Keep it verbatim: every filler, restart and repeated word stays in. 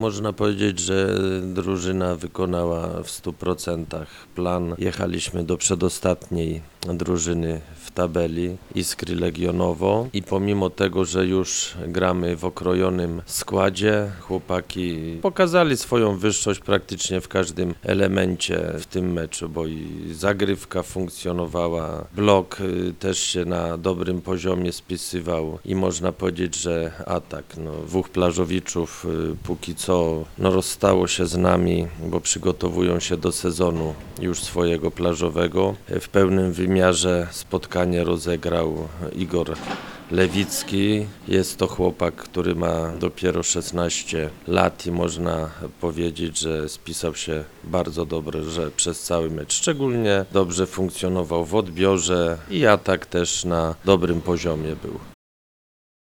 Można powiedzieć, że drużyna wykonała w stu procentach plan. Jechaliśmy do przedostatniej drużyny w tabeli Iskry Legionowo i pomimo tego, że już gramy w okrojonym składzie, chłopaki pokazali swoją wyższość praktycznie w każdym elemencie w tym meczu, bo i zagrywka funkcjonowała, blok też się na dobrym poziomie spisywał i można powiedzieć, że atak. No, dwóch plażowiczów póki co no, rozstało się z nami, bo przygotowują się do sezonu już swojego plażowego. W pełnym wymiarze spotkanie rozegrał Igor Lewicki. Jest to chłopak, który ma dopiero szesnaście lat i można powiedzieć, że spisał się bardzo dobrze przez cały mecz. Szczególnie dobrze funkcjonował w odbiorze i atak też na dobrym poziomie był.